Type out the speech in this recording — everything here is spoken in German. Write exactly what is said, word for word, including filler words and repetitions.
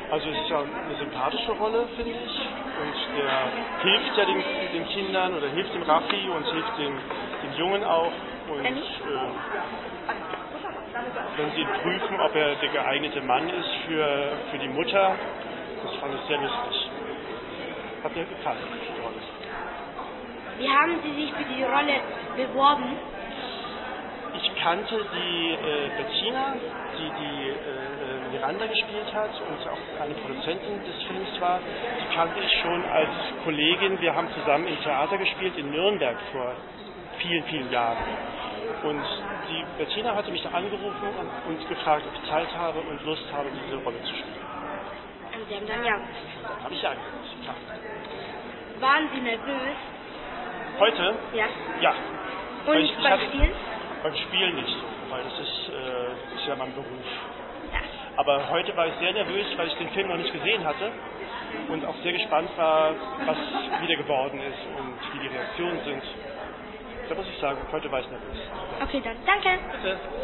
Also es ist ja eine sympathische Rolle, finde ich. Und der hilft ja den, den Kindern oder hilft dem Raffi und hilft dem, dem Jungen auch. Und äh, wenn sie prüfen, ob er der geeignete Mann ist für, für die Mutter, das fand ich sehr lustig. Hat mir gefallen, die Rolle. Wie haben Sie sich für die Rolle beworben? Ich kannte die äh, Bettina, die die äh, Miranda gespielt hat und auch eine Produzentin des Films war. Die kannte ich schon als Kollegin. Wir haben zusammen im Theater gespielt in Nürnberg vor vielen, vielen Jahren. Und die Bettina hatte mich da angerufen und, und gefragt, ob ich Zeit habe und Lust habe, diese Rolle zu spielen. Und Sie haben dann ja. Dann habe ich ja gesagt, klar. Waren Sie nervös? Heute? Ja. Ja. Und ich, ich beim hatte, Spielen? Beim Spielen nicht so, weil das ist, äh, ist ja mein Beruf. Ja. Aber heute war ich sehr nervös, weil ich den Film noch nicht gesehen hatte und auch sehr gespannt war, was wieder geworden ist und wie die Reaktionen sind. Da muss ich sagen, heute war ich nervös. Okay, dann danke. Bitte.